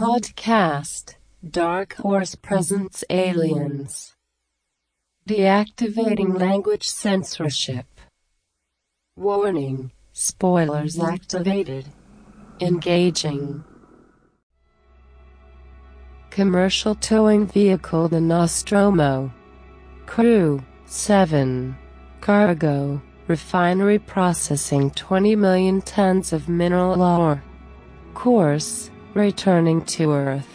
Podcast. Dark Horse presents Aliens. Deactivating language censorship. Warning. Spoilers activated. Engaging. Commercial towing vehicle the Nostromo. Crew, 7. Cargo, refinery processing 20 million tons of mineral ore. Course, returning to Earth.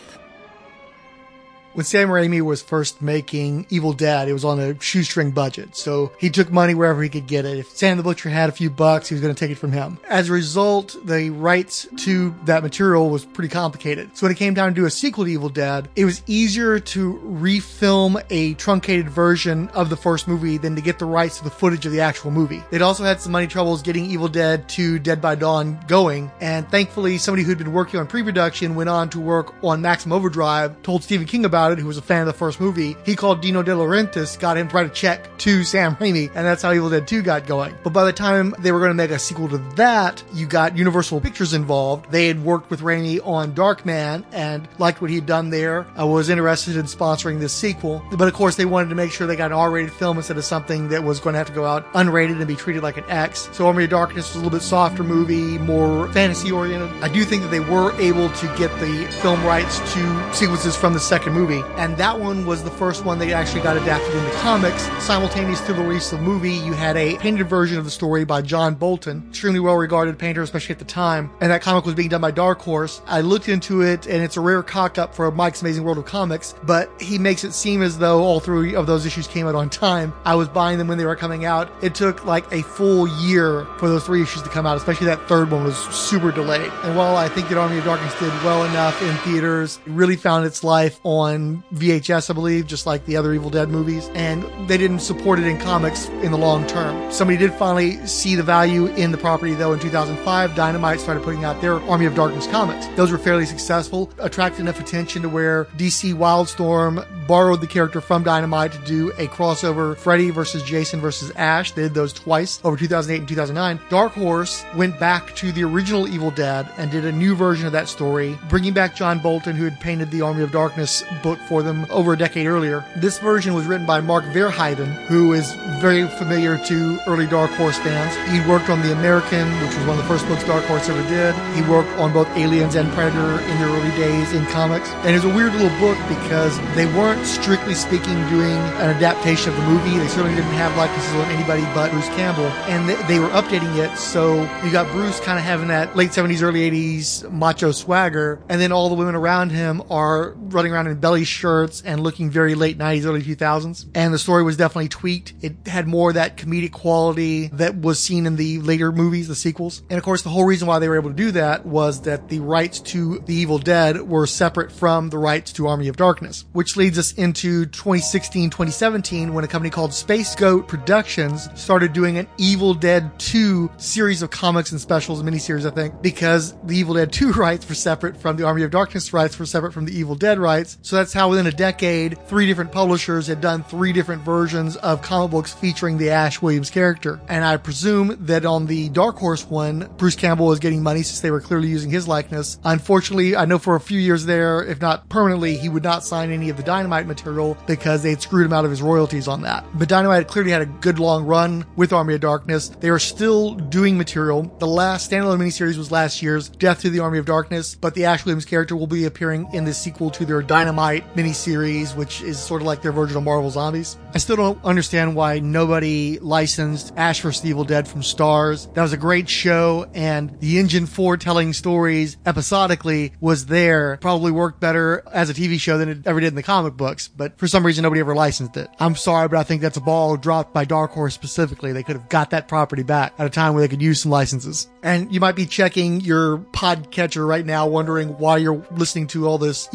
When Sam Raimi was first making Evil Dead, it was on a shoestring budget. So he took money wherever he could get it. If Sam the Butcher had a few bucks, he was going to take it from him. As a result, the rights to that material was pretty complicated. So when it came down to do a sequel to Evil Dead, it was easier to refilm a truncated version of the first movie than to get the rights to the footage of the actual movie. They'd also had some money troubles getting Evil Dead 2 Dead by Dawn going. And thankfully, somebody who'd been working on pre-production went on to work on Maximum Overdrive, told Stephen King about it, who was a fan of the first movie. He called Dino De Laurentiis, got him to write a check to Sam Raimi, and that's how Evil Dead 2 got going. But by the time they were going to make a sequel to that, you got Universal Pictures involved. They had worked with Raimi on Darkman and liked what he'd done there. I was interested in sponsoring this sequel. But of course, they wanted to make sure they got an R-rated film instead of something that was going to have to go out unrated and be treated like an X. So Army of Darkness was a little bit softer movie, more fantasy-oriented. I do think that they were able to get the film rights to sequences from the second movie. And that one was the first one they actually got adapted into comics. Simultaneous to the release of the movie, you had a painted version of the story by John Bolton, extremely well-regarded painter, especially at the time. And that comic was being done by Dark Horse. I looked into it, and it's a rare cock-up for Mike's Amazing World of Comics, but he makes it seem as though all three of those issues came out on time. I was buying them when they were coming out. It took like a full year for those three issues to come out, especially that third one was super delayed. And while I think that Army of Darkness did well enough in theaters, it really found its life on VHS, I believe, just like the other Evil Dead movies, and they didn't support it in comics in the long term. Somebody did finally see the value in the property, though. In 2005, Dynamite started putting out their Army of Darkness comics. Those were fairly successful, attracted enough attention to where DC Wildstorm borrowed the character from Dynamite to do a crossover Freddy versus Jason versus Ash. They did those twice over 2008 and 2009. Dark Horse went back to the original Evil Dead and did a new version of that story, bringing back John Bolton, who had painted the Army of Darkness book for them over a decade earlier. This version was written by Mark Verheiden, who is very familiar to early Dark Horse fans. He worked on The American, which was one of the first books Dark Horse ever did. He worked on both Aliens and Predator in their early days in comics. And it's a weird little book because they weren't strictly speaking doing an adaptation of the movie. They certainly didn't have likenesses on anybody but Bruce Campbell. And they were updating it, so you got Bruce kind of having that late 70s, early 80s macho swagger, and then all the women around him are running around in belly shirts and looking very late 90s, early 2000s. And the story was definitely tweaked. It had more of that comedic quality that was seen in the later movies, the sequels. And of course, the whole reason why they were able to do that was that the rights to The Evil Dead were separate from the rights to Army of Darkness, which leads us into 2016, 2017, when a company called Space Goat Productions started doing an Evil Dead 2 series of comics and specials, miniseries, I think, because the Evil Dead 2 rights were separate from the Army of Darkness rights were separate from the Evil Dead rights. So that's how within a decade, 3 different publishers had done 3 different versions of comic books featuring the Ash Williams character. And I presume that on the Dark Horse one, Bruce Campbell was getting money since they were clearly using his likeness. Unfortunately, I know for a few years there, if not permanently, he would not sign any of the Dynamite material because they had screwed him out of his royalties on that. But Dynamite clearly had a good long run with Army of Darkness. They are still doing material. The last standalone miniseries was last year's Death to the Army of Darkness, but the Ash Williams character will be appearing in the sequel to their Dynamite miniseries, which is sort of like their version of Marvel Zombies. I still don't understand why nobody licensed Ash vs. the Evil Dead from Starz. That was a great show, and the engine for telling stories episodically was there. Probably worked better as a TV show than it ever did in the comic books, but for some reason nobody ever licensed it. I'm sorry, but I think that's a ball dropped by Dark Horse specifically. They could have got that property back at a time where they could use some licenses. And you might be checking your podcatcher right now wondering why you're listening to all this Evil Dead Army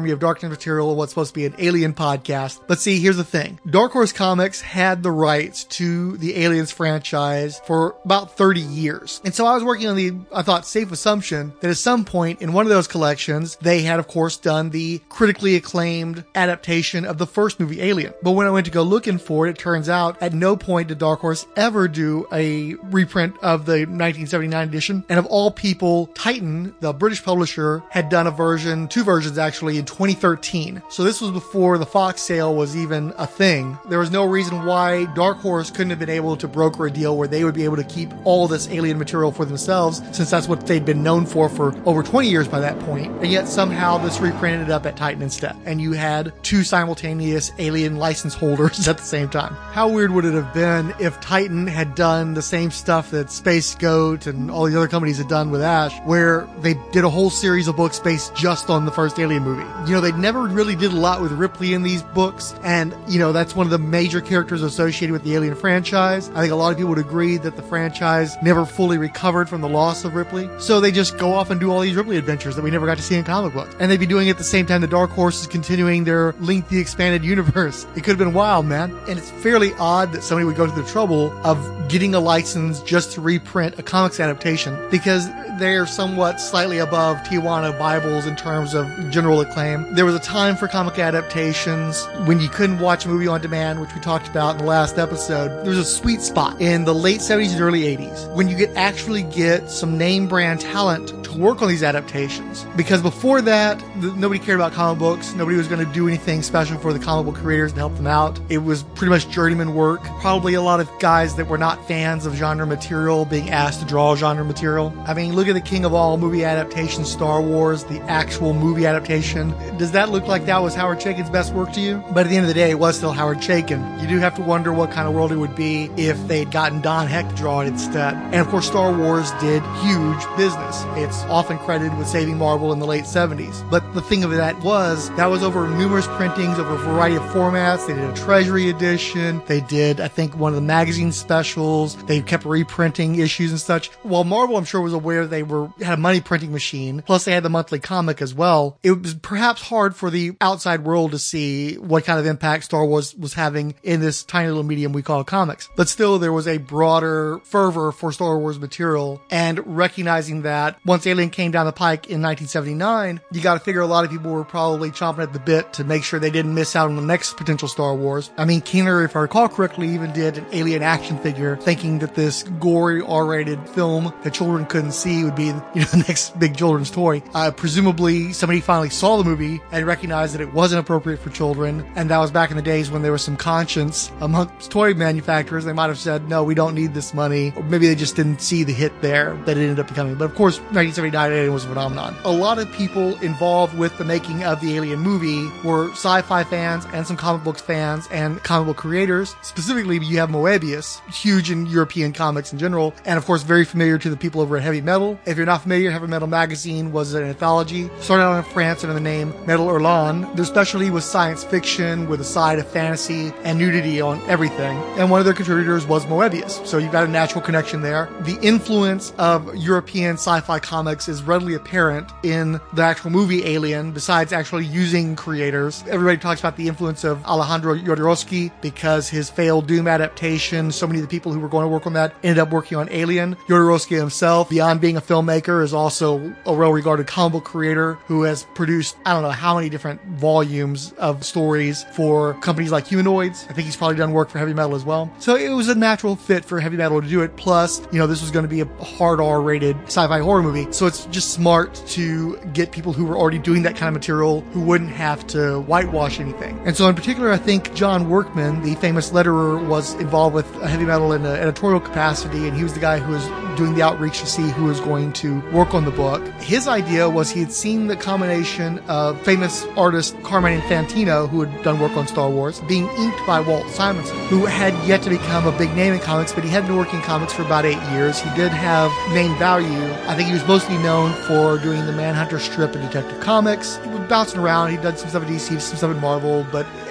Army of Darkness material, what's supposed to be an Alien podcast. But see, here's the thing. Dark Horse Comics had the rights to the Aliens franchise for about 30 years. And so I was working on the, I thought, safe assumption that at some point in one of those collections, they had, of course, done the critically acclaimed adaptation of the first movie, Alien. But when I went to go looking for it, it turns out at no point did Dark Horse ever do a reprint of the 1979 edition. And of all people, Titan, the British publisher, had done a version, two versions actually, in 2013. So this was before the Fox sale was even a thing. There was no reason why Dark Horse couldn't have been able to broker a deal where they would be able to keep all this Alien material for themselves, since that's what they'd been known for over 20 years by that point. And yet somehow this reprint ended up at Titan instead. And you had two simultaneous Alien license holders at the same time. How weird would it have been if Titan had done the same stuff that Space Goat and all the other companies had done with Ash, where they did a whole series of books based just on the first Alien movie. You know, they never really did a lot with Ripley in these books, and, you know, that's one of the major characters associated with the Alien franchise. I think a lot of people would agree that the franchise never fully recovered from the loss of Ripley, so they just go off and do all these Ripley adventures that we never got to see in comic books. And they'd be doing it at the same time the Dark Horse is continuing their lengthy expanded universe. It could have been wild, man. And it's fairly odd that somebody would go to the trouble of getting a license just to reprint a comics adaptation, because they're somewhat slightly above Tijuana Bibles in terms of general acclaim. There was a time for comic adaptations when you couldn't watch a movie on demand, which we talked about in the last episode. There was a sweet spot in the late 70s and early 80s when you could actually get some name brand talent to work on these adaptations. Because before that, nobody cared about comic books. Nobody was going to do anything special for the comic book creators to help them out. It was pretty much journeyman work. Probably a lot of guys that were not fans of genre material being asked to draw genre material. I mean, look at the king of all movie adaptations, Star Wars, the actual movie adaptation. Does that look like that was Howard Chaykin's best work to you? But at the end of the day, it was still Howard Chaykin. You do have to wonder what kind of world it would be if they'd gotten Don Heck to draw it instead. And of course, Star Wars did huge business. It's often credited with saving Marvel in the late 70s. But the thing of that was over numerous printings, over a variety of formats. They did a Treasury edition. They did, I think, one of the magazine specials. They kept reprinting issues and such. While Marvel, I'm sure, was aware they had a money printing machine, plus they had the monthly comic as well, it was perhaps hard for the outside world to see what kind of impact Star Wars was having in this tiny little medium we call comics. But still, there was a broader fervor for Star Wars material, and recognizing that once Alien came down the pike in 1979, you got to figure a lot of people were probably chomping at the bit to make sure they didn't miss out on the next potential Star Wars. I mean, Kenner, if I recall correctly, even did an Alien action figure, thinking that this gory R-rated film that children couldn't see would be, the next big children's toy. Presumably, somebody finally saw the movie and recognized that it wasn't appropriate for children, and that was back in the days when there was some conscience amongst toy manufacturers. They might have said, no, we don't need this money, or maybe they just didn't see the hit there that it ended up becoming. But of course, 1979 Alien was a phenomenon. A lot of people involved with the making of the Alien movie were sci-fi fans and some comic books fans and comic book creators. Specifically, you have Moebius, huge in European comics in general, and of course very familiar to the people over at Heavy Metal. If you're not familiar, Heavy Metal magazine was an anthology started out in France under the name Metal Hurlant. Their specialty was science fiction with a side of fantasy and nudity on everything, and one of their contributors was Moebius, so you've got a natural connection there. The influence of European sci-fi comics is readily apparent in the actual movie Alien, besides actually using creators. Everybody talks about the influence of Alejandro Jodorowsky because his failed Doom adaptation, so many of the people who were going to work on that ended up working on Alien. Jodorowsky himself, beyond being a filmmaker, is also a well-regarded comic book creator who has produced, I don't know how many different volumes of stories for companies like Humanoids. I think he's probably done work for Heavy Metal as well. So it was a natural fit for Heavy Metal to do it. Plus, this was going to be a hard R-rated sci-fi horror movie. So it's just smart to get people who were already doing that kind of material who wouldn't have to whitewash anything. And so in particular, I think John Workman, the famous letterer, was involved with Heavy Metal in an editorial capacity, and he was the guy who was doing the outreach to see who was going to work on the book. His idea was he had seen the combination of famous artist Carmine Infantino, who had done work on Star Wars, being inked by Walt Simonson, who had yet to become a big name in comics, but he had been working comics for about 8 years. He did have name value. I think he was mostly known for doing the Manhunter strip in Detective Comics. He was bouncing around. He'd done some stuff at DC, some stuff at Marvel, but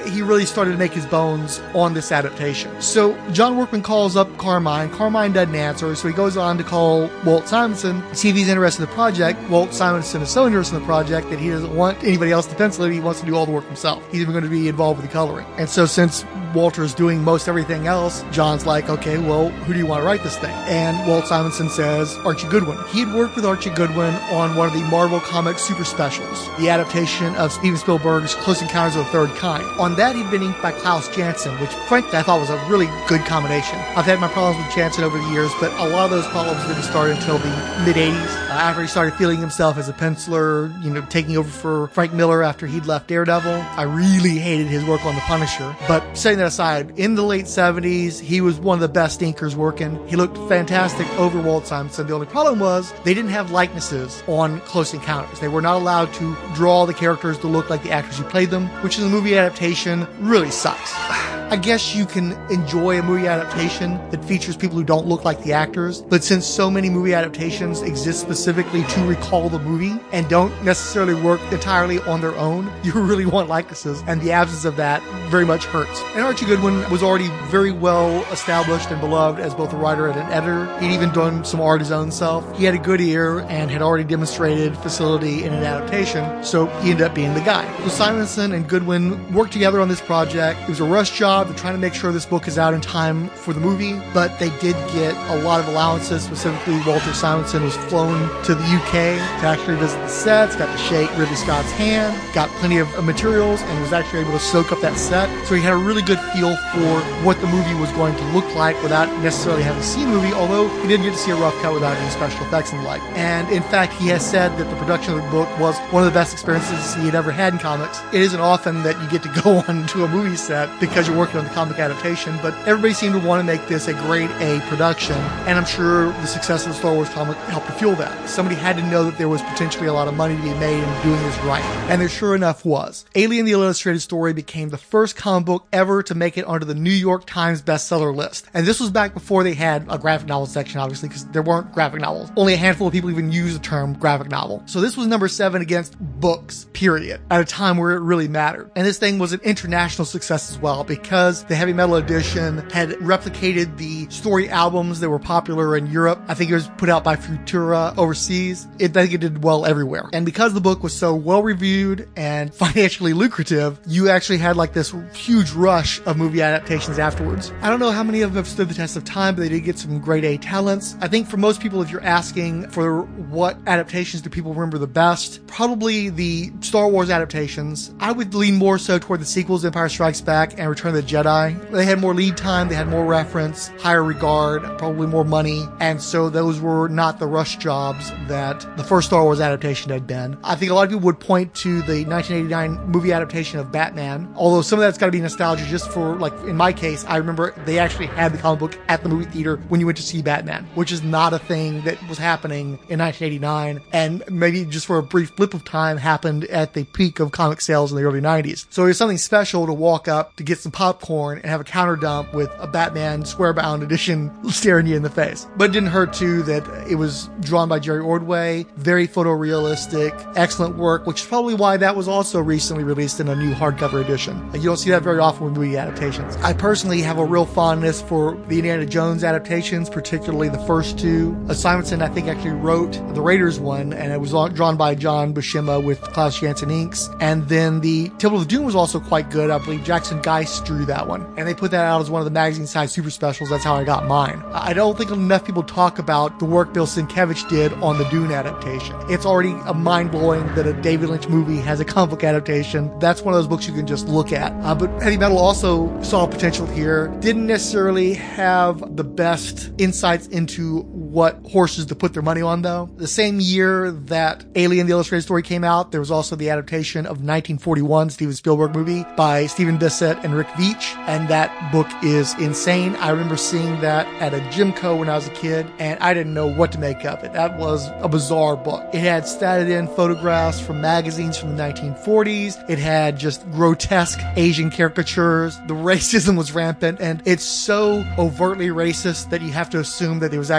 he really started to make his bones on this adaptation. So John Workman calls up Carmine. Carmine doesn't answer, so he goes on to call Walt Simonson, see if he's interested in the project. Walt Simonson is so interested in the project that he doesn't want anybody else to pencil it. He wants to do all the work himself. He's even going to be involved with the coloring. And so since Walter's doing most everything else, John's like, okay, well, who do you want to write this thing? And Walt Simonson says Archie Goodwin. He had worked with Archie Goodwin on one of the Marvel Comics Super Specials, the adaptation of Steven Spielberg's Close Encounters of the Third Kind. On that, he'd been inked by Klaus Janson, which frankly I thought was a really good combination. I've had my problems with Janson over the years, but a lot of those problems didn't start until the mid-80s. After he started feeling himself as a penciler, taking over for Frank Miller after he'd left Daredevil. I really hated his work on The Punisher. But setting that aside, in the late 70s, he was one of the best inkers working. He looked fantastic over Walt Simonson. The only problem was they didn't have likenesses on Close Encounters. They were not allowed to draw the characters to look like the actors who played them, which in the movie adaptation really sucks. I guess you can enjoy a movie adaptation that features people who don't look like the actors, but since so many movie adaptations exist specifically to recall the movie and don't necessarily work entirely on their own, you really want likenesses, and the absence of that very much hurts. And Archie Goodwin was already very well established and beloved as both a writer and an editor. He'd even done some art his own self. He had a good ear and had already demonstrated facility in an adaptation, so he ended up being the guy. So Simonson and Goodwin worked together on this project. It was a rush job. They're trying to make sure this book is out in time for the movie, but they did get a lot of allowances. Specifically, Walter Simonson was flown to the UK to actually visit the sets, got to shake Ridley Scott's hand, got plenty of materials, and was actually able to soak up that set. So he had a really good feel for what the movie was going to look like without necessarily having seen the movie, although he didn't get to see a rough cut without any special effects and the like. And in fact, he has said that the production of the book was one of the best experiences he had ever had in comics. It isn't often that you get to go on to a movie set because you're working on the comic adaptation, but everybody seemed to want to make this a grade A production, and I'm sure the success of the Star Wars comic helped to fuel that. Somebody had to know that there was potentially a lot of money to be made in doing this right, and there sure enough was. Alien the Illustrated Story became the first comic book ever to make it onto the New York Times bestseller list, and this was back before they had a graphic novel section, obviously, because there weren't graphic novels. Only a handful of people even use the term graphic novel. So this was number 7 against books, period, at a time where it really mattered. And this thing was an international success as well, because the Heavy Metal edition had replicated the story albums that were popular in Europe. I think it was put out by Futura overseas. I think it did well everywhere. And because the book was so well reviewed and financially lucrative, you actually had like this huge rush of movie adaptations afterwards. I don't know how many of them have stood the test of time, but they did get some grade A talents. I think for most people, if you're asking for what adaptations do people remember the best, probably the Star Wars adaptations. I would lean more so toward the sequels, Empire Strikes Back and Return of the Jedi. They had more lead time, they had more reference, higher regard, probably more money, and so those were not the rush jobs that the first Star Wars adaptation had been. I think a lot of people would point to the 1989 movie adaptation of Batman, although some of that's got to be nostalgia just for, like, in my case, I remember they actually had the comic book at the movie theater when you went to see Batman, which is not a thing that was happening in 1989, and maybe just for a brief blip of time happened at the peak of comic sales in the early 90s. So it was something special to walk up to get some popcorn and have a counter dump with a Batman square-bound edition staring you in the face. But it didn't hurt, too, that it was drawn by Jerry Ordway, very photorealistic, excellent work, which is probably why that was also recently released in a new hardcover edition. You don't see that very often with movie adaptations. I personally have a real fondness for the Indiana Jones adaptations, particularly the first two. Simonson, I think, actually wrote the Raiders one, and it was drawn by John Buscema with Klaus Janson inks. And then the Temple of Doom was also quite good. I believe Jackson Geist drew that one. And they put that out as one of the magazine-sized super specials. That's how I got mine. I don't think enough people talk about the work Bill Sienkiewicz did on the Dune adaptation. It's already mind-blowing that a David Lynch movie has a comic book adaptation. That's one of those books you can just look at. But Heavy Metal also saw potential here. Didn't necessarily have the best insights into what horses to put their money on, though. The same year that Alien the Illustrated Story came out, there was also the adaptation of 1941 Steven Spielberg movie by Stephen Bissett and Rick Veitch, and that book is insane. I remember seeing that at a Gymco when I was a kid, and I didn't know what to make of it. That was a bizarre book. It had statted in photographs from magazines from the 1940s. It had just grotesque Asian caricatures. The racism was rampant, and it's so overtly racist that you have to assume that it was actually a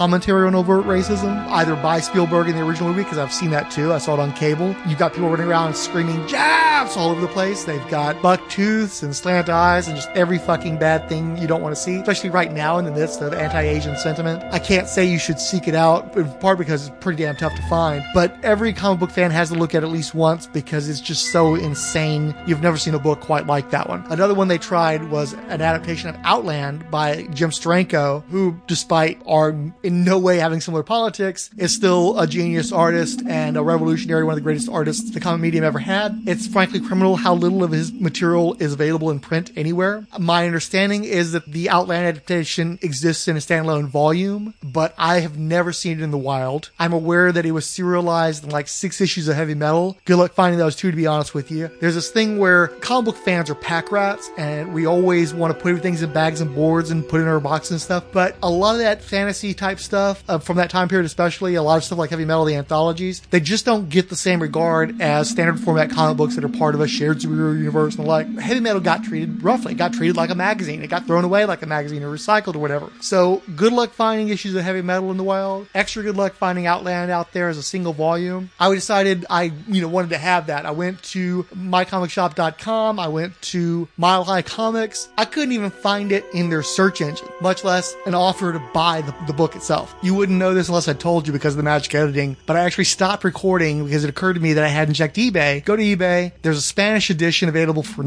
commentary on overt racism, either by Spielberg in the original movie, because I've seen that too. I saw it on cable. You've got people running around screaming jabs all over the place. They've got buck tooths and slant eyes and just every fucking bad thing you don't want to see, especially right now in the midst of anti-Asian sentiment. I can't say you should seek it out, in part because it's pretty damn tough to find, but every comic book fan has to look at it least once because it's just so insane. You've never seen a book quite like that one. Another one they tried was an adaptation of Outland by Jim Steranko, who, despite our in no way having similar politics, is still a genius artist and a revolutionary, one of the greatest artists the comic medium ever had. It's frankly criminal how little of his material is available in print anywhere. My understanding is that the Outland adaptation exists in a standalone volume, but I have never seen it in the wild. I'm aware that it was serialized in like 6 issues of Heavy Metal. Good luck finding those too, to be honest with you. There's this thing where comic book fans are pack rats, and we always want to put things in bags and boards and put it in our boxes and stuff, but a lot of that fantasy type stuff from that time period, especially a lot of stuff like Heavy Metal, the anthologies, they just don't get the same regard as standard format comic books that are part of a shared superhero universe and the like. Heavy Metal got treated roughly. It got treated like a magazine. It got thrown away like a magazine or recycled or whatever. So good luck finding issues of Heavy Metal in the wild. Extra good luck finding Outland out there as a single volume. I decided I wanted to have that. I went to mycomicshop.com. I went to Mile High Comics. I couldn't even find it in their search engine, much less an offer to buy the book itself. You wouldn't know this unless I told you because of the magic editing, but I actually stopped recording because it occurred to me that I hadn't checked eBay. Go to eBay. There's a Spanish edition available for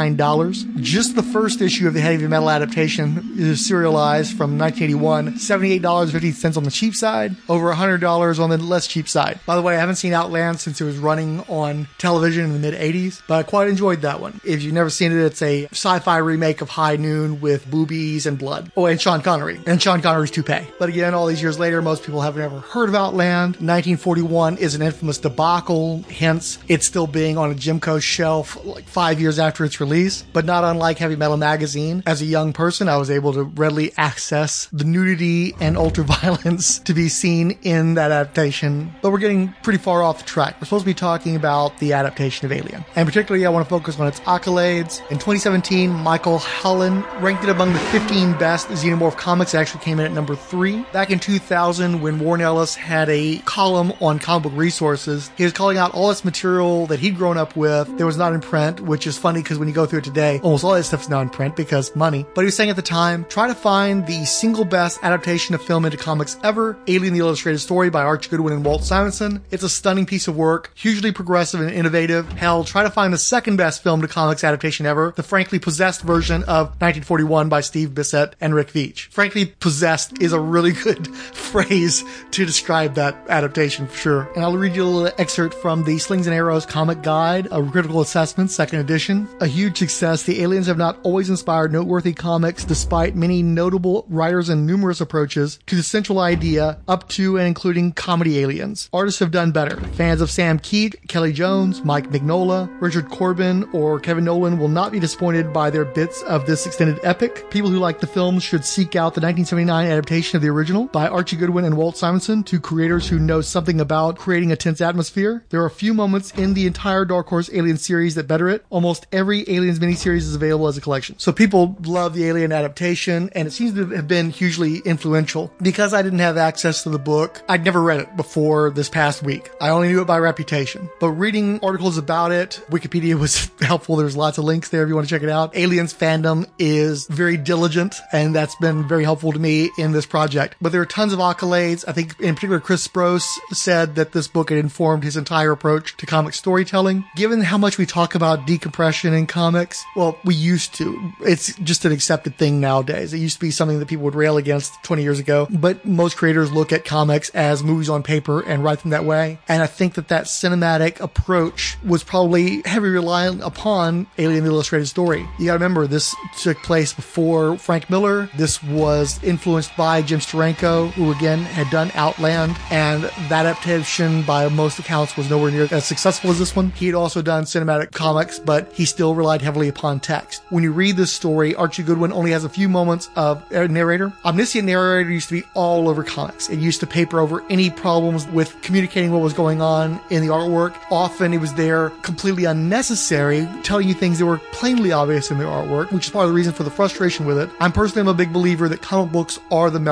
$99. Just the first issue of the Heavy Metal adaptation is serialized from 1981. $78.50 on the cheap side, over $100 on the less cheap side. By the way, I haven't seen Outland since it was running on television in the mid-80s, but I quite enjoyed that one. If you've never seen it, it's a sci-fi remake of High Noon with boobies and blood. Oh, and Sean Connery. And Sean Connery's toupee. But again, all these years later, most people have never heard of Outland. 1941 is an infamous debacle, hence it's still being on a Jimco shelf like 5 years after its release. But not unlike Heavy Metal magazine, as a young person, I was able to readily access the nudity and ultraviolence to be seen in that adaptation. But we're getting pretty far off the track. We're supposed to be talking about the adaptation of Alien. And particularly, I want to focus on its accolades. In 2017, Michael Hallen ranked it among the 15 best Xenomorph comics. It actually came in at number 3. Back in 2000, when Warren Ellis had a column on Comic Book Resources, he was calling out all this material that he'd grown up with that was not in print, which is funny because when you go through it today, almost all that stuff's now in print because money. But he was saying at the time, try to find the single best adaptation of film into comics ever, Alien the Illustrated Story by Archie Goodwin and Walt Simonson. It's a stunning piece of work, hugely progressive and innovative. Hell, try to find the second best film to comics adaptation ever, the frankly possessed version of 1941 by Steve Bissett and Rick Veitch. Frankly possessed is a really good phrase to describe that adaptation for sure. And I'll read you a little excerpt from the Slings and Arrows Comic Guide, a critical assessment, 2nd edition. A huge success, the Aliens have not always inspired noteworthy comics despite many notable writers and numerous approaches to the central idea up to and including comedy aliens. Artists have done better. Fans of Sam Keat, Kelly Jones, Mike Mignola, Richard Corbin, or Kevin Nolan will not be disappointed by their bits of this extended epic. People who like the film should seek out the 1979 adaptation of the original by Archie Goodwin and Walt Simonson, two creators who know something about creating a tense atmosphere. There are a few moments in the entire Dark Horse Alien series that better it. Almost every Aliens miniseries is available as a collection. So people love the Alien adaptation, and it seems to have been hugely influential. Because I didn't have access to the book, I'd never read it before this past week. I only knew it by reputation. But reading articles about it, Wikipedia was helpful. There's lots of links there if you want to check it out. Aliens fandom is very diligent, and that's been very helpful to me in this project. But there are tons of accolades. I think in particular Chris Sprouse said that this book had informed his entire approach to comic storytelling. Given how much we talk about decompression in comics, well, we used to. It's just an accepted thing nowadays. It used to be something that people would rail against 20 years ago, but most creators look at comics as movies on paper and write them that way. And I think that that cinematic approach was probably heavily reliant upon Alien the Illustrated Story. You gotta remember, this took place before Frank Miller. This was influenced by Jim Steranko, who again had done Outland, and that adaptation by most accounts was nowhere near as successful as this one. He had also done cinematic comics, but he still relied heavily upon text. When you read this story, Archie Goodwin only has a few moments of narrator. Omniscient narrator used to be all over comics. It used to paper over any problems with communicating what was going on in the artwork. Often it was there completely unnecessary, telling you things that were plainly obvious in the artwork, which is part of the reason for the frustration with it. I'm personally a big believer that comic books are the melding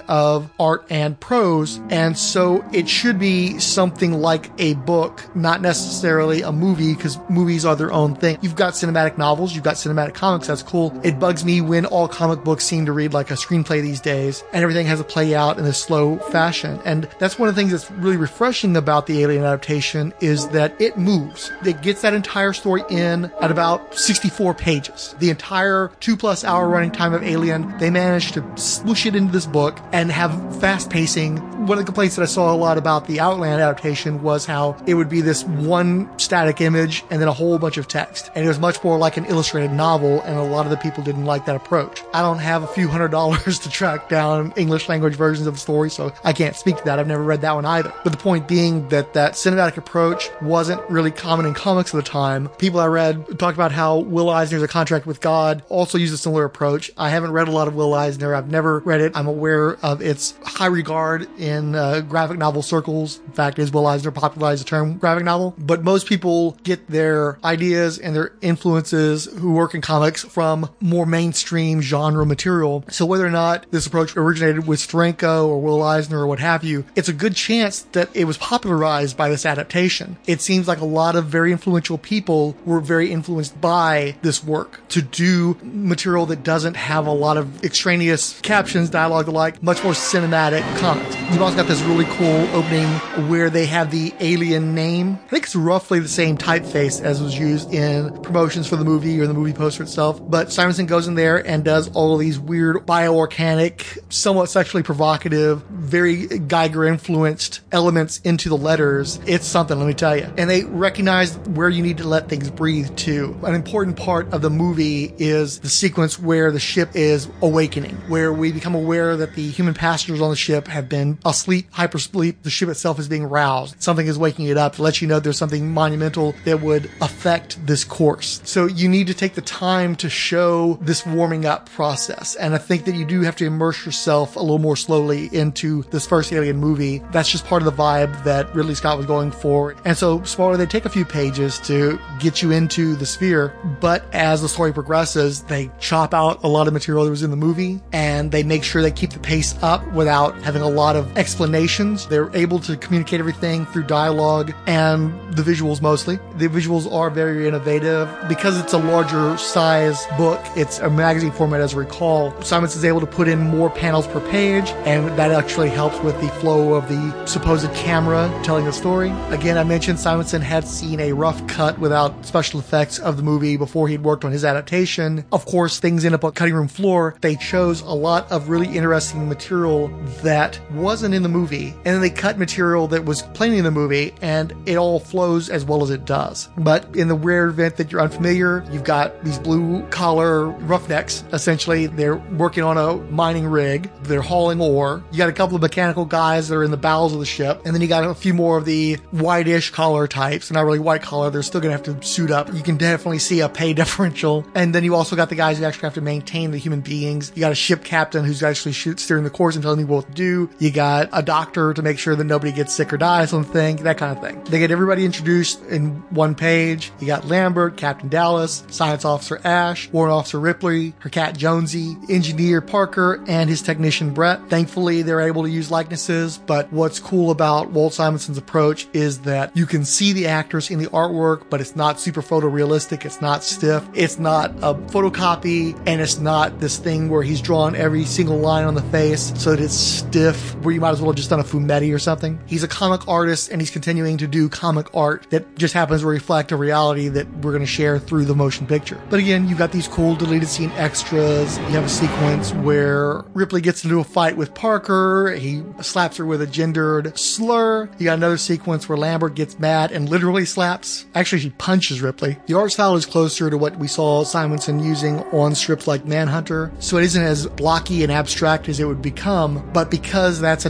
of art and prose. And so it should be something like a book, not necessarily a movie, because movies are their own thing. You've got cinematic novels, you've got cinematic comics, that's cool. It bugs me when all comic books seem to read like a screenplay these days, and everything has to play out in a slow fashion. And that's one of the things that's really refreshing about the Alien adaptation, is that it moves. It gets that entire story in at about 64 pages. The entire 2+ hour running time of Alien, they managed to swoosh it into this book and have fast pacing. One of the complaints that I saw a lot about the Outland adaptation was how it would be this one static image and then a whole bunch of text. And it was much more like an illustrated novel, and a lot of the people didn't like that approach. I don't have a few $100s to track down English language versions of the story, so I can't speak to that. I've never read that one either. But the point being that cinematic approach wasn't really common in comics at the time. People I read talked about how Will Eisner's A Contract with God also used a similar approach. I haven't read a lot of Will Eisner. I've never read it. I'm aware of its high regard in graphic novel circles. In fact, is Will Eisner popularized the term graphic novel? But most people get their ideas and their influences who work in comics from more mainstream genre material. So whether or not this approach originated with Steranko or Will Eisner or what have you, it's a good chance that it was popularized by this adaptation. It seems like a lot of very influential people were very influenced by this work to do material that doesn't have a lot of extraneous captions, dialogue, the like, much more cinematic comics. You've also got this really cool opening where they have the alien name. I think it's roughly the same typeface as was used in promotions for the movie or the movie poster itself. But Simonson goes in there and does all of these weird bioorganic, somewhat sexually provocative, very Geiger-influenced elements into the letters. It's something, let me tell you. And they recognize where you need to let things breathe too. An important part of the movie is the sequence where the ship is awakening, where we become aware that the human passengers on the ship have been asleep, hypersleep. The ship itself is being roused. Something is waking it up to let you know there's something monumental that would affect this course. So you need to take the time to show this warming up process. And I think that you do have to immerse yourself a little more slowly into this first Alien movie. That's just part of the vibe that Ridley Scott was going for. And so spoiler, they take a few pages to get you into the sphere, but as the story progresses, they chop out a lot of material that was in the movie, and they make sure they keep the pace up without having a lot of explanations. They're able to communicate everything through dialogue and the visuals mostly. The visuals are very innovative. Because it's a larger size book, it's a magazine format as I recall, Simonson is able to put in more panels per page, and that actually helps with the flow of the supposed camera telling the story. Again, I mentioned Simonson had seen a rough cut without special effects of the movie before he'd worked on his adaptation. Of course, things end up on cutting room floor. They chose a lot of really interesting material that wasn't in the movie, and then they cut material that was plainly in the movie, and it all flows as well as it does. But in the rare event that you're unfamiliar, you've got these blue-collar roughnecks. Essentially, they're working on a mining rig. They're hauling ore. You got a couple of mechanical guys that are in the bowels of the ship, and then you got a few more of the whitish collar types. They're not really white collar. They're still going to have to suit up. You can definitely see a pay differential. And then you also got the guys who actually have to maintain the human beings. You got a ship captain who's actually steering the course and telling you what to do. You got a doctor to make sure that nobody gets sick or dies on the thing, that kind of thing. They get everybody introduced in one page. You got Lambert, Captain Dallas, Science Officer Ash, Warrant Officer Ripley, her cat Jonesy, Engineer Parker, and his technician Brett. Thankfully, they're able to use likenesses, but what's cool about Walt Simonson's approach is that you can see the actors in the artwork, but it's not super photorealistic. It's not stiff. It's not a photocopy, and it's not this thing where he's drawn every single line on the face so that it's stiff, where you might as well have just done a Fumetti or something. He's a comic artist, and he's continuing to do comic art that just happens to reflect a reality that we're going to share through the motion picture. But again, you've got these cool deleted scene extras. You have a sequence where Ripley gets into a fight with Parker. He slaps her with a gendered slur. You got another sequence where Lambert gets mad and literally slaps. Actually, she punches Ripley. The art style is closer to what we saw Simonson using on strips like Manhunter, so it isn't as blocky and abstract as it would become, but because that's a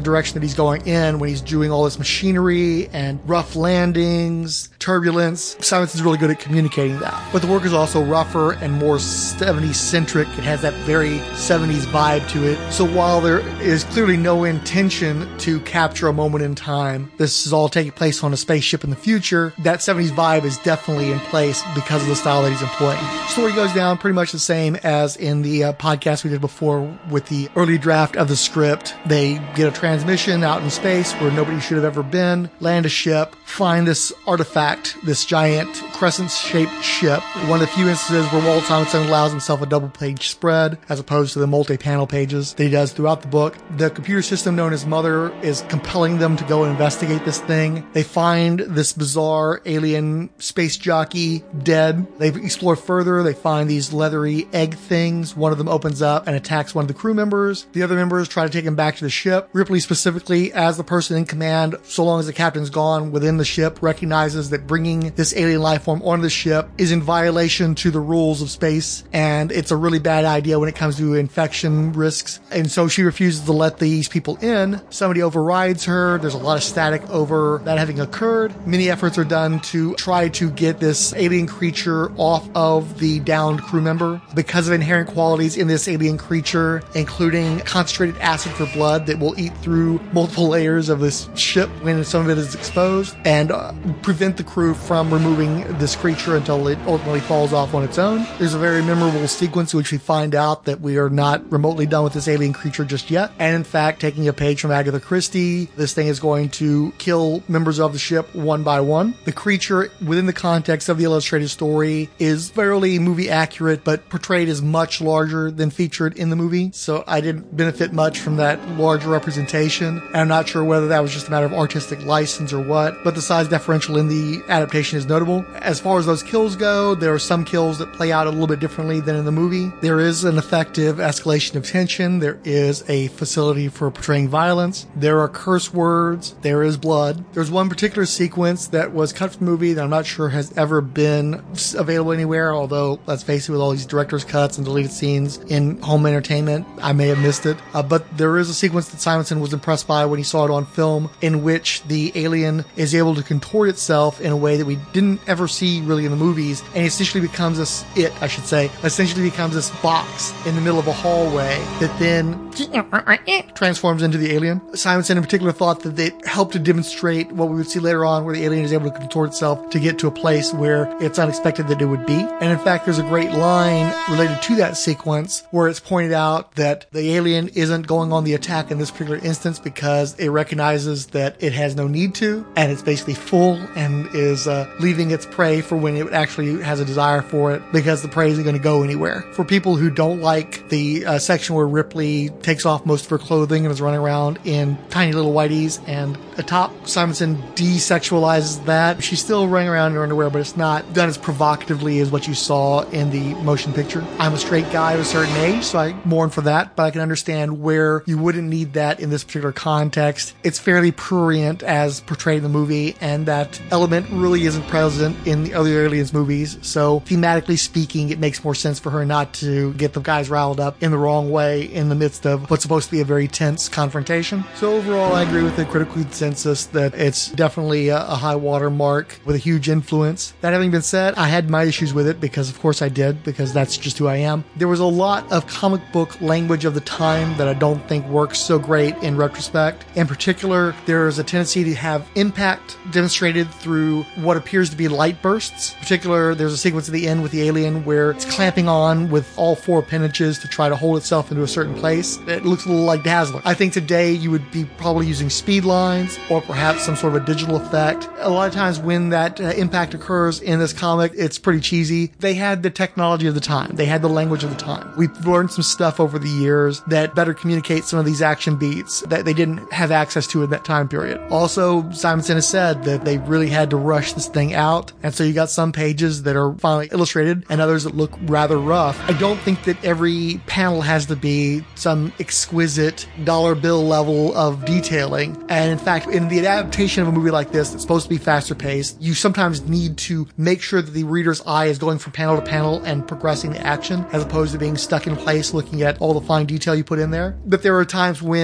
direction that he's going in when he's doing all this machinery and rough landings, turbulence. Simonson's really good at communicating that. But the work is also rougher and more 70s centric. It has that very 70s vibe to it. So while there is clearly no intention to capture a moment in time, this is all taking place on a spaceship in the future, that 70s vibe is definitely in place because of the style that he's employing. The story goes down pretty much the same as in the podcast we did before with the early draft of the script. They get a transmission out in space where nobody should have ever been, land a ship, find this artifact, this giant crescent-shaped ship. One of the few instances where Walt Simonson allows himself a double-page spread as opposed to the multi-panel pages that he does throughout the book. The computer system known as Mother is compelling them to go and investigate this thing. They find this bizarre alien space jockey dead. They explore further. They find these leathery egg things. One of them opens up and attacks one of the crew members. The other members try to take him back to the ship. Ripley specifically, as the person in command, so long as the captain's gone within the ship, recognizes that bringing this alien life form onto the ship is in violation to the rules of space, and it's a really bad idea when it comes to infection risks. And so she refuses to let these people in. Somebody overrides her. There's a lot of static over that having occurred. Many efforts are done to try to get this alien creature off of the downed crew member because of inherent qualities in this alien creature, including concentrated acid for blood that will eat through multiple layers of this ship when some of it is exposed, and prevent the crew from removing this creature until it ultimately falls off on its own. There's a very memorable sequence in which we find out that we are not remotely done with this alien creature just yet. And in fact, taking a page from Agatha Christie, this thing is going to kill members of the ship one by one. The creature, within the context of the illustrated story, is fairly movie accurate, but portrayed as much larger than featured in the movie. So I didn't benefit much from that larger representation. And I'm not sure whether that was just a matter of artistic license or what, but the size differential in the adaptation is notable. As far as those kills go, there are some kills that play out a little bit differently than in the movie. There is an effective escalation of tension. There is a facility for portraying violence. There are curse words. There is blood. There's one particular sequence that was cut from the movie that I'm not sure has ever been available anywhere, although, let's face it, with all these director's cuts and deleted scenes in home entertainment, I may have missed it. But there is a sequence that Simonson was impressed by when he saw it on film, in which the alien is able to contort itself in a way that we didn't ever see really in the movies, and essentially becomes essentially becomes this box in the middle of a hallway that then transforms into the alien. Simonson in particular thought that it helped to demonstrate what we would see later on, where the alien is able to contort itself to get to a place where it's unexpected that it would be. And in fact, there's a great line related to that sequence where it's pointed out that the alien isn't going on the attack in this particular instance because it recognizes that it has no need to, and it's basically full and is leaving its prey for when it actually has a desire for it, because the prey isn't going to go anywhere. For people who don't like the section where Ripley takes off most of her clothing and is running around in tiny little whiteies and a top, Simonson desexualizes that. She's still running around in her underwear, but it's not done as provocatively as what you saw in the motion picture. I'm a straight guy of a certain age, so I mourn for that, but I can understand where you wouldn't need that in this particular context. It's fairly prurient as portrayed in the movie, and that element really isn't present in the other Aliens movies, so thematically speaking, it makes more sense for her not to get the guys riled up in the wrong way in the midst of what's supposed to be a very tense confrontation. So overall, I agree with the critical consensus that it's definitely a high water mark with a huge influence. That having been said, I had my issues with it because of course I did, because that's just who I am. There was a lot of comic book language of the time that I don't think works so great in retrospect. In particular, there is a tendency to have impact demonstrated through what appears to be light bursts. In particular, there's a sequence at the end with the alien where it's clamping on with all four appendages to try to hold itself into a certain place. It looks a little like Dazzler. I think today you would be probably using speed lines or perhaps some sort of a digital effect. A lot of times when that impact occurs in this comic, it's pretty cheesy. They had the technology of the time. They had the language of the time. We've learned some stuff over the years that better communicate some of these action beats that they didn't have access to in that time period. Also, Simonson has said that they really had to rush this thing out, and so you got some pages that are finally illustrated and others that look rather rough. I don't think that every panel has to be some exquisite dollar bill level of detailing, and in fact, in the adaptation of a movie like this that's supposed to be faster paced, you sometimes need to make sure that the reader's eye is going from panel to panel and progressing the action, as opposed to being stuck in place looking at all the fine detail you put in there. But there are times when it just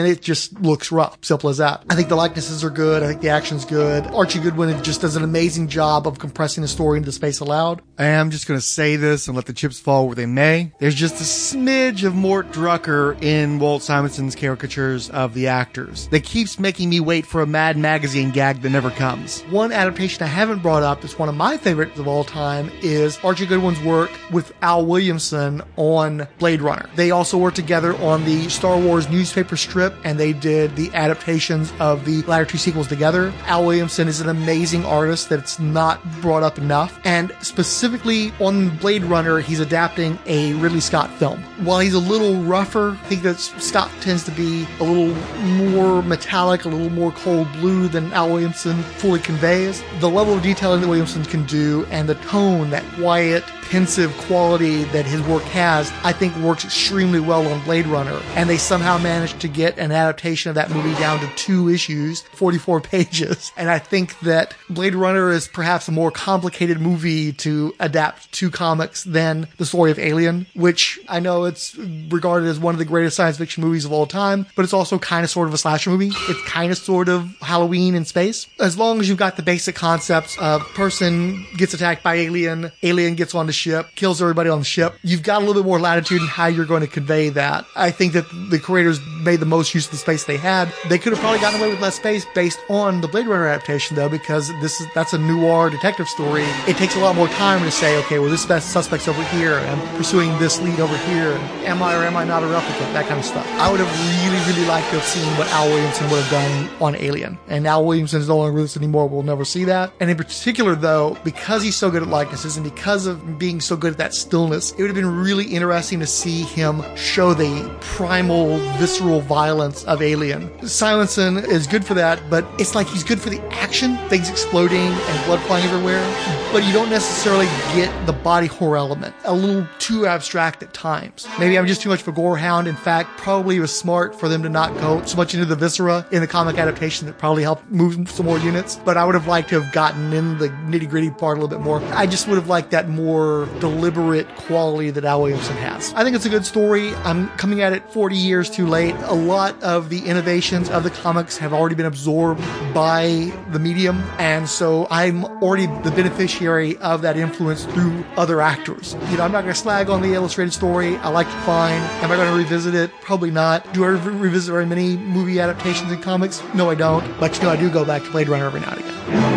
just looks rough. Simple as that. I think the likenesses are good. I think the action's good. Archie Goodwin just does an amazing job of compressing the story into the space allowed. I am just going to say this and let the chips fall where they may. There's just a smidge of Mort Drucker in Walt Simonson's caricatures of the actors that keeps making me wait for a Mad Magazine gag that never comes. One adaptation I haven't brought up that's one of my favorites of all time is Archie Goodwin's work with Al Williamson on Blade Runner. They also worked together on the Star Wars newspaper strip, and they did the adaptations of the latter two sequels together. Al Williamson is an amazing artist that's not brought up enough, and specifically on Blade Runner, he's adapting a Ridley Scott film. While he's a little rougher, I think that Scott tends to be a little more metallic, a little more cold blue than Al Williamson fully conveys. The level of detailing that Williamson can do and the tone, that quiet, pensive quality that his work has, I think works extremely well on Blade Runner. And they somehow managed to get an adaptation of that movie down to 2 issues, 44 pages. And I think that Blade Runner is perhaps a more complicated movie to adapt to comics than the story of Alien, which I know it's regarded as one of the greatest science fiction movies of all time, but it's also kind of sort of a slasher movie. It's kind of sort of Halloween in space. As long as you've got the basic concepts of person gets attacked by alien gets on the ship, kills everybody on the ship, you've got a little bit more latitude in how you're going to convey that. I think that the creators made the most use of the space they had. They could have probably gotten away with less space based on the Blade Runner adaptation, though, because that's a noir detective story. It takes a lot more time to say, okay, well, this suspect's over here, and I'm pursuing this lead over here, am I or am I not a replicant, that kind of stuff. I would have really liked to have seen what Al Williamson would have done on Alien. And Al Williamson is no longer with us anymore. We'll never see that. And in particular, though, because he's so good at likenesses and because of being so good at that stillness, it would have been really interesting to see him show the primal, visceral violence of Alien. Simonson is good for that, but it's like he's good for the action, things exploding and blood flying everywhere, but you don't necessarily get the body horror element. A little too abstract at times. Maybe I'm just too much of a gore hound. In fact, probably it was smart for them to not go so much into the viscera in the comic adaptation. That probably helped move some more units, but I would have liked to have gotten in the nitty-gritty part a little bit more. I just would have liked that more deliberate quality that Al Williamson has. I think it's a good story. I'm coming at it 40 years too late. A lot of the innovations of the comics have already been absorbed by the medium, and so I'm already the beneficiary of that influence through other actors. You know, I'm not going to slag on the illustrated story. I like it fine. Am I going to revisit it? Probably not. Do I revisit very many movie adaptations and comics? No, I don't. But you know, I do go back to Blade Runner every now and again.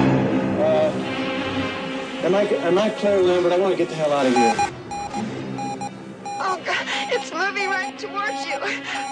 Am I Claire Lambert? I want to get the hell out of here. Oh, God, it's moving right towards you.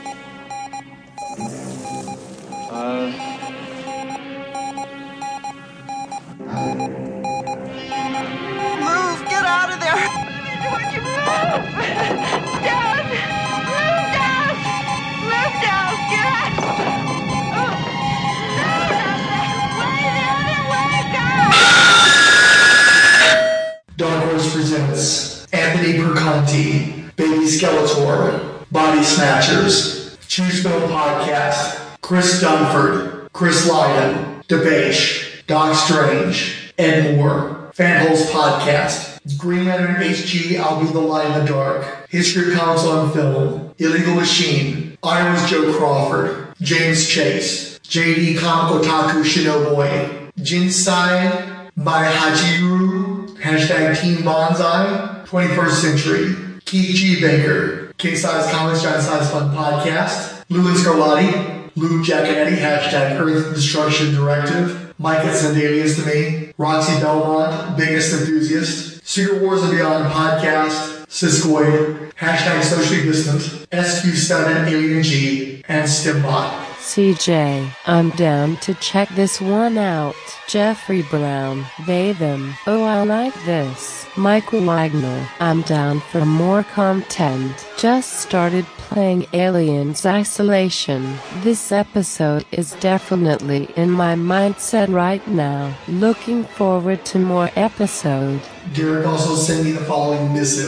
Move, get out of there. Would you move? Down. Move down. Move down. Get out. Oh. No, not that way. The other way. Go. Dark Horse presents Anthony Perconti, Baby Skeletor, Body Snatchers, Choose Film Podcast, Chris Dunford, Chris Lydon, DeBache, Doc Strange, Ed Moore, Fanholes Podcast, Green Lantern HG, I'll Be the Light in the Dark, History of Comics on Film, Illegal Machine, Iron's Joe Crawford, James Chase, JD Comic Otaku Shinoboy, Jinsai by Hajiru, hashtag Team Bonsai, 21st Century, Keith G. Baker, King Size Comics, Giant Size Fun Podcast, Lou and Scarlatti, Lou Giaconetti, hashtag Earth Destruction Directive, Mike at Aliens to Me, Roxy Belmont, Biggest Enthusiast, Secret Wars and Beyond Podcast, Siskoid, hashtag Socially Distant, SQ7 Alien G, and Stimbot. CJ, I'm down to check this one out. Jeffrey Brown, they them. Oh, I like this. Michael Wagner, I'm down for more content. Just started playing Aliens Isolation. This episode is definitely in my mindset right now. Looking forward to more episodes. Derek also sent me the following missive.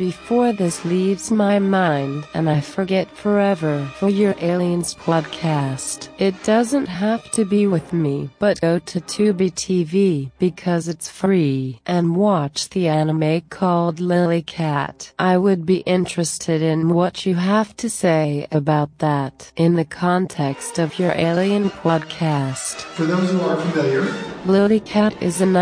before this leaves my mind and I forget forever for your Aliens podcast. It doesn't have to be with me, but go to Tubi TV because it's free and watch the anime called Lily Cat. I would be interested in what you have to say about that in the context of your Alien podcast. For those who aren't familiar, Lily Cat is a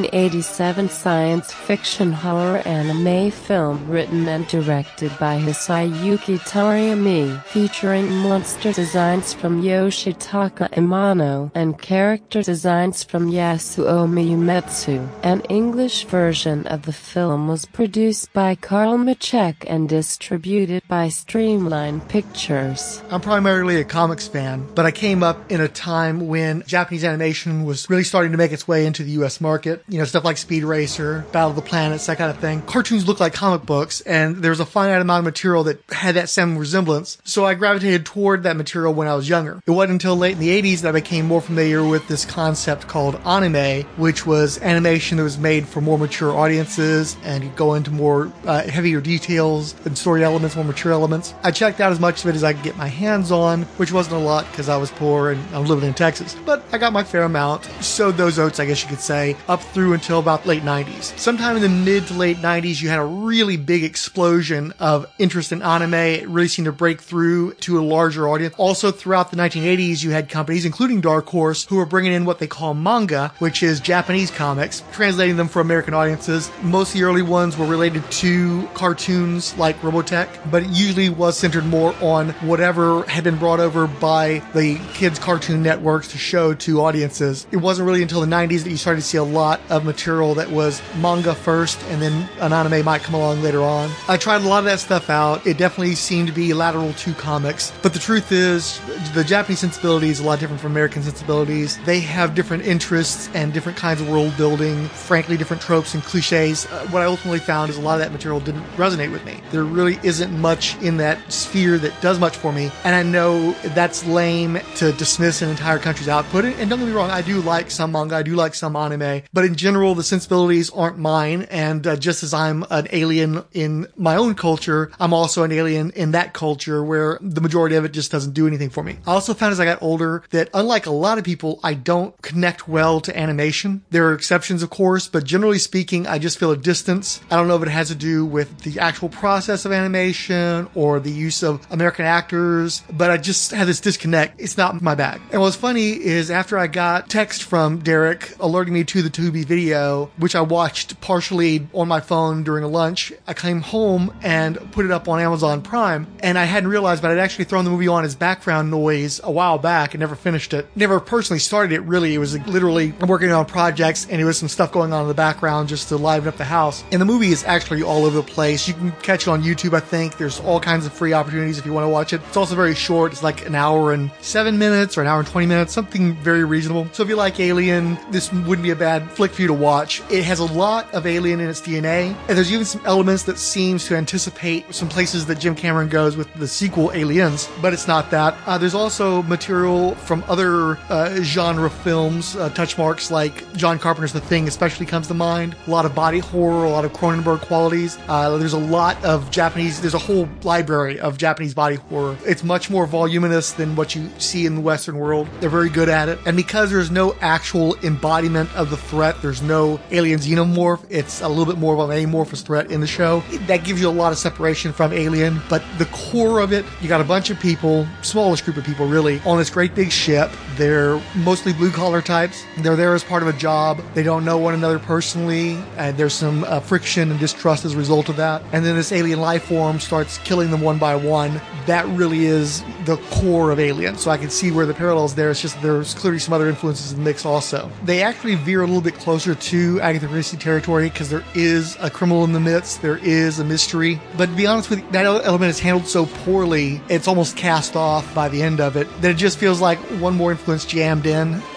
1987 science fiction horror anime film written and directed by Hisayuki Toriyama, featuring monster designs from Yoshitaka Imano and character designs from Yasuo Miyumetsu. An English version of the film was produced by Carl Machek and distributed by Streamline Pictures. I'm primarily a comics fan, but I came up in a time when Japanese animation was really starting to make its way into the U.S. market. You know, stuff like Speed Racer, Battle of the Planets, that kind of thing. Cartoons look like comic books, and there was a finite amount of material that had that same resemblance. So I gravitated toward that material when I was younger. It wasn't until late in the 80s that I became more familiar with this concept called anime, which was animation that was made for more mature audiences and could go into more heavier details and story elements, more mature elements. I checked out as much of it as I could get my hands on, which wasn't a lot because I was poor and I was living in Texas. But I got my fair amount, sowed those oats, I guess you could say, up through until about late 90s. Sometime in the mid to late 90s, you had a really big explosion of interest in anime. It really seemed to break through to a larger audience. Also, throughout the 1980s, you had companies, including Dark Horse, who were bringing in what they call manga, which is Japanese comics, translating them for American audiences. Most of the early ones were related to cartoons like Robotech, but it usually was centered more on whatever had been brought over by the kids' cartoon networks to show to audiences. It wasn't really until the 90s that you started to see a lot of material that was manga first, and then an anime might come along later on. I tried a lot of that stuff out. It definitely seemed to be lateral to comics, but the truth is, the Japanese sensibility is a lot different from American sensibilities. They have different interests and different kinds of world building, frankly, different tropes and cliches. What I ultimately found is a lot of that material didn't resonate with me. There really isn't much in that sphere that does much for me, and I know that's lame to dismiss an entire country's output. And don't get me wrong, I do like some manga, I do like some anime, but in general, the sensibilities aren't mine, and just as I'm an alien in my own culture, I'm also an alien in that culture where the majority of it just doesn't do anything for me. I also found as I got older that unlike a lot of people, I don't connect well to animation. There are exceptions, of course, but generally speaking, I just feel a distance. I don't know if it has to do with the actual process of animation or the use of American actors, but I just have this disconnect. It's not my bag. And what's funny is after I got text from Derek alerting me to the Tubi video, which I watched partially on my phone during a lunch, I came home and put it up on Amazon Prime, and I hadn't realized, but I'd actually thrown the movie on as background noise a while back and never finished it. Never personally started it, really. It was literally working on projects, and it was some stuff going on in the background just to liven up the house. And the movie is actually all over the place. You can catch it on YouTube, I think. There's all kinds of free opportunities if you want to watch it. It's also very short. It's like an hour and 7 minutes or an hour and 20 minutes, something very reasonable. So if you like Alien, this wouldn't be a bad flick for you to watch. It has a lot of Alien in its DNA, and there's even some elements that seems to anticipate some places that Jim Cameron goes with the sequel Aliens, but it's not that. There's also material from other genre films, touch marks like John Carpenter's The Thing especially comes to mind. A lot of body horror, a lot of Cronenberg qualities. There's a lot of Japanese, there's a whole library of Japanese body horror. It's much more voluminous than what you see in the Western world. They're very good at it. And because there's no actual embodiment of the threat, there's no alien xenomorph, it's a little bit more of an amorphous threat in the show. That gives you a lot of separation from Alien, but the core of it, you got a bunch of people, smallish group of people really, on this great big ship. They're mostly blue-collar types. They're there as part of a job. They don't know one another personally, and there's some friction and distrust as a result of that. And then this alien life form starts killing them one by one. That really is the core of Alien. So I can see where the parallels there. It's just there's clearly some other influences in the mix also. They actually veer a little bit closer to Agatha Christie territory because there is a criminal in the midst. There is a mystery. But to be honest with you, that element is handled so poorly, it's almost cast off by the end of it, that it just feels like one more influence jammed in.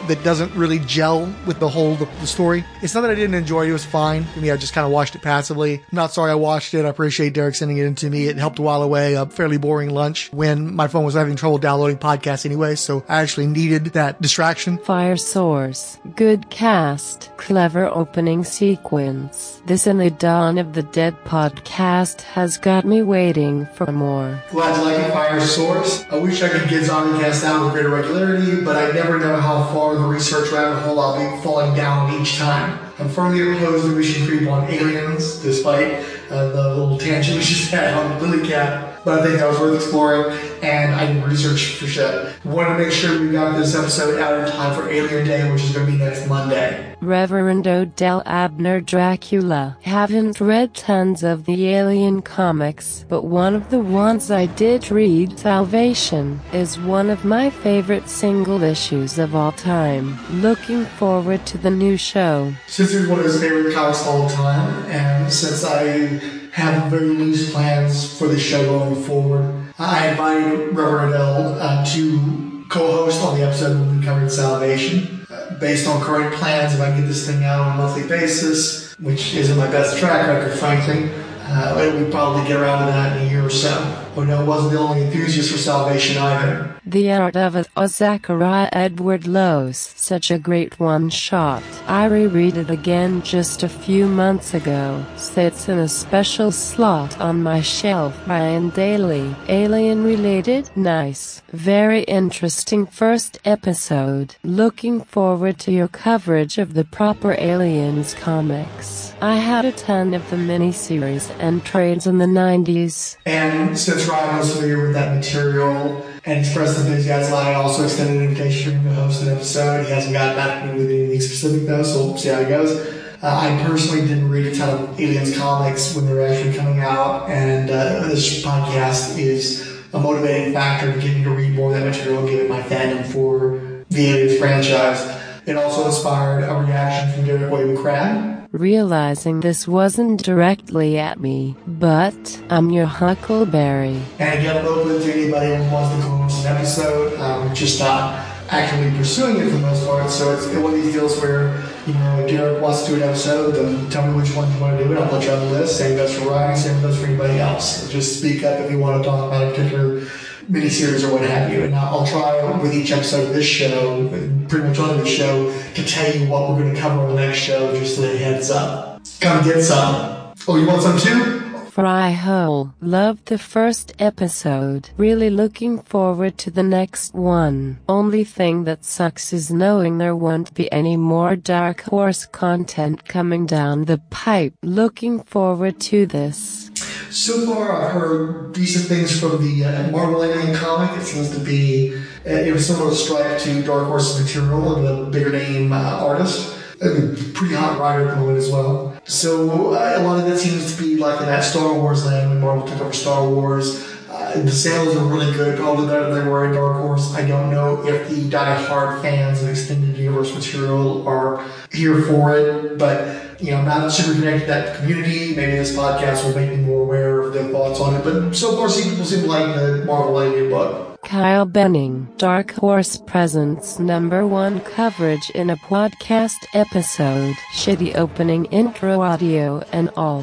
that doesn't really gel with the story. It's not that I didn't enjoy it. It was fine. I mean, I just kind of watched it passively. I'm not sorry I watched it. I appreciate Derek sending it in to me. It helped while away a fairly boring lunch when my phone was having trouble downloading podcasts anyway, so I actually needed that distraction. Fire source. Good cast. Clever opening sequence. This and the Dawn of the Dead podcast has got me waiting for more. Glad you like Fire Source. I wish I could get ZombieCast out with greater regularity, but I never know how far the research rabbit hole I'll be falling down each time. I'm firmly opposed to Mission Creep on aliens, despite the little tangent we just had on Lily Cat. But I think that was worth exploring, and I didn't research for shit. Wanted to make sure we got this episode out in time for Alien Day, which is going to be next Monday. Reverend Odell Abner Dracula. Haven't read tons of the Alien comics, but one of the ones I did read, Salvation, is one of my favorite single issues of all time. Looking forward to the new show. Since it's one of his favorite comics of all time, and since I have very loose plans for the show going forward, I invited Reverend Odell to co-host on the episode when we covered Salvation. Based on current plans, if I can get this thing out on a monthly basis, which isn't my best track record, frankly, we'd probably get around to that in a year or so. Odell wasn't the only enthusiast for Salvation either. The Art of It, Zachariah Edward Lowe's, such a great one-shot. I reread it again just a few months ago. Sits in a special slot on my shelf. Ryan Daly. Alien-related? Nice. Very interesting first episode. Looking forward to your coverage of the proper Aliens comics. I had a ton of the miniseries and trades in the 90s. And since Ryan was familiar with that material and expressed enthusiasm, I also extended an invitation to host an episode. He hasn't gotten back to me with anything specific though, so we'll see how it goes. I personally didn't read a ton of Aliens comics when they were actually coming out, and this podcast is a motivating factor to get me to read more of that material, given my fandom for the Aliens franchise. It also inspired a reaction from Derek William Crabb. Realizing this wasn't directly at me, but I'm your Huckleberry. And again, I'm open to anybody who wants to co-host an episode. I'm just not actively pursuing it for the most part, so it's one of these deals where, you know, if Derek wants to do an episode, then tell me which one you want to do it. I'll put you on the list. Same goes for Ryan, same goes for anybody else. Just speak up if you want to talk about a particular miniseries or what have you. And I'll try with each episode of this show, pretty much on this show, to tell you what we're going to cover on the next show, just so that heads up. Come get some. Oh, you want some too? Fry hole. Loved the first episode. Really looking forward to the next one. Only thing that sucks is knowing there won't be any more Dark Horse content coming down the pipe. Looking forward to this. So far, I've heard decent things from the Marvel Alien comic. It seems to be it was similar stripe to Dark Horse's material and the bigger name artist. Pretty hot writer at the moment as well. So a lot of that seems to be like in that Star Wars land when Marvel took over Star Wars. The sales are really good, probably better than they were in Dark Horse. I don't know if the die-hard fans of Extended Universe material are here for it, but you know, I'm not super connected to that community. Maybe this podcast will make me more aware of their thoughts on it. But so far, people seem to like the Marvel Alien book. Kyle Benning, Dark Horse presents #1 coverage in a podcast episode. Shitty opening, intro audio, and all.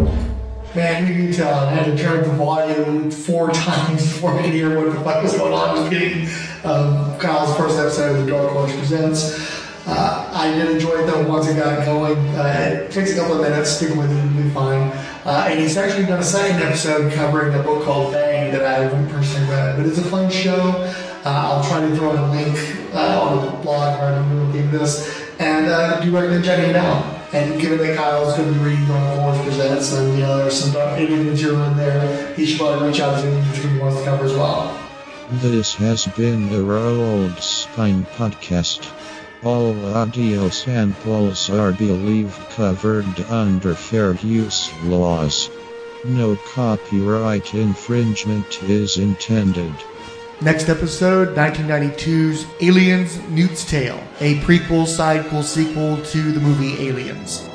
Man, you can tell. I had to turn the volume 4 times before I could hear what the fuck was going on. I was getting Kyle's first episode of the Dark Horse Presents. I did enjoy it though once it got going. It takes a couple of minutes, sticking with it, it'll be fine. And he's actually done a second episode covering a book called Fang that I haven't personally read. But it's a fun show. I'll try to throw in a link on the blog where I'm looking at this. And I do recommend checking it out. And given that Kyle's going to be reading Dark Horse Presents, and you know, there's some alien material in there, he should probably reach out to him if he wants to cover as well. This has been a Rolled Spine podcast. All audio samples are believed covered under fair use laws. No copyright infringement is intended. Next episode, 1992's Aliens Newt's Tale, a prequel, sidequel, sequel to the movie Aliens.